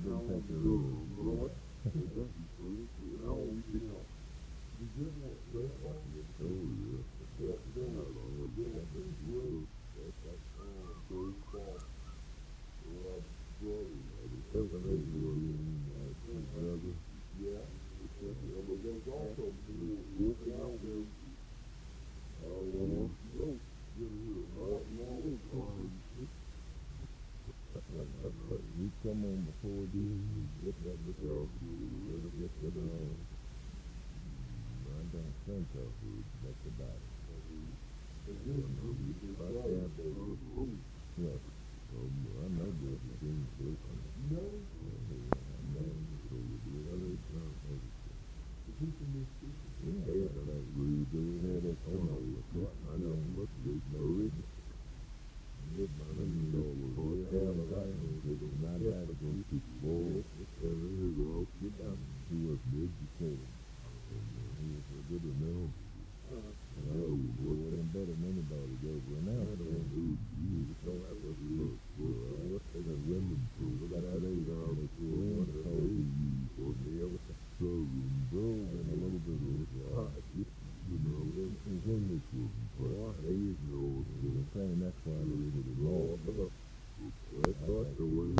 couldn't take the road. We come on before this, get that with y'all, get that on. I don't think of who that's about it. Yes. I know this thing is no. I know. So we do it. We do have that on. I know what they know it. Good man, you know, not that go to school. Get down. He was educated. He was a good enough. I wasn't better than anybody goes now. You don't have to look. What's the women do? Look at that age on the floor. What the hell do you for me? So, girls and a little bit of hot. You know, it's English with them. But there you go. Saying that's why I really did it wrong. I thought the way